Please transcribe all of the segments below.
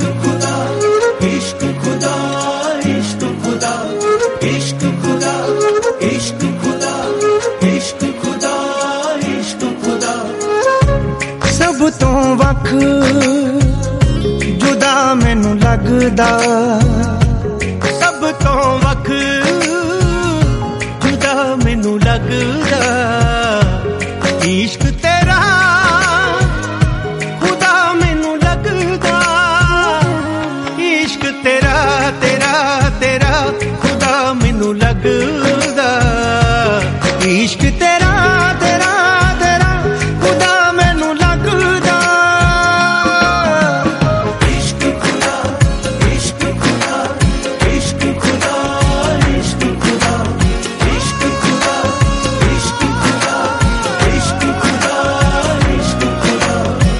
खुदा इश्क खुदा इश्क खुदा इश्क खुदा इश्क खुदा इश्क खुदा इश्क खुदा सब तो वख जुदा मैनू लगदा सब तो वख जुदा मैनू लगदा इश्क तेरा खुदा मैनू लगदा इश्क तेरा तेरा तेरा खुदा मैनू लगदा इश्क तेरा तेरा तेरा खुदा मैनू लगदा इश्क खुदा इश्क खुदा इश्क खुदा इश्क खुदा इश्क खुदा इश्क खुदा इश्क खुदा इश्क खुदा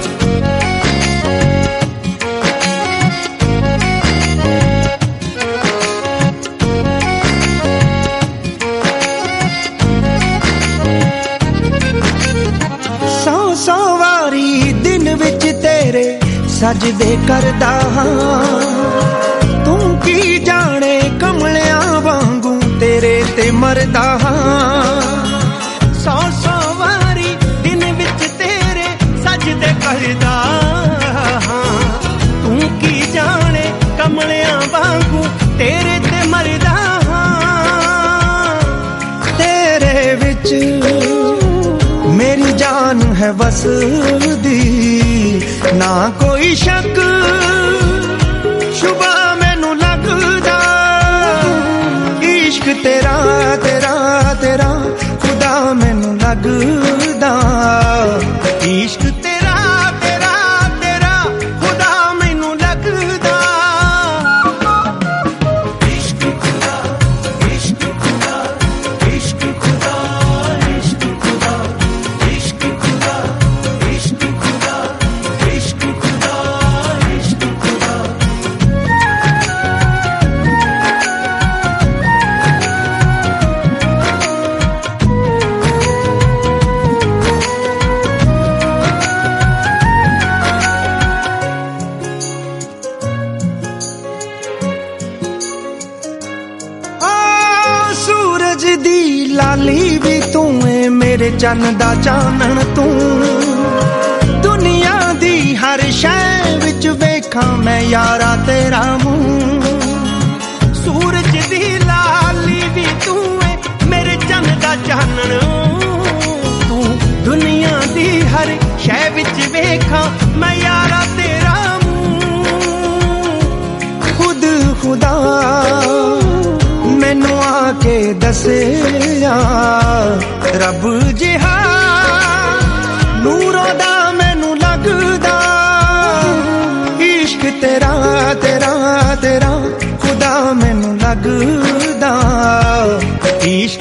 सौ वारी दिन विच तेरे सजदे करदा हां तू की जाने कमलियां वांगू तेरे ते मरदा हां सौ वारी दिन विच तेरे सजदे करदा हां तू की जाने कमलियां वांगू तेरे ते मरदा हां तेरे विच मेरी जान है वसदी ना कोई शक शुबा मैनू लगदा इश्क तेरा तेरा तेरा खुदा मैनू लगदा इश्क तेरा तेरा तेरा खुदा मैनू लगदा इश्क खुदा इश्क खुदा इश्क खुदा इश्क खुदा इश्क खुदा इश्क खुदा इश्क खुदा इश्क खुदा सूरज दी लाली भी तू है मेरे चन्न दा चानण तू दुनिया दी हर शै विच वेखां मैं यारा तेरा मुंह सूरज दी लाली भी तू है मेरे चन्न दा चानण तू दुनिया दी हर शै विच वेखां मैं यारा तेरा मुंह खुद खुदा मैनू आके दसिया रब जिहा नूरों दा मैनू लगदा इश्क तेरा तेरा तेरा खुदा मैनू लगदा इश्क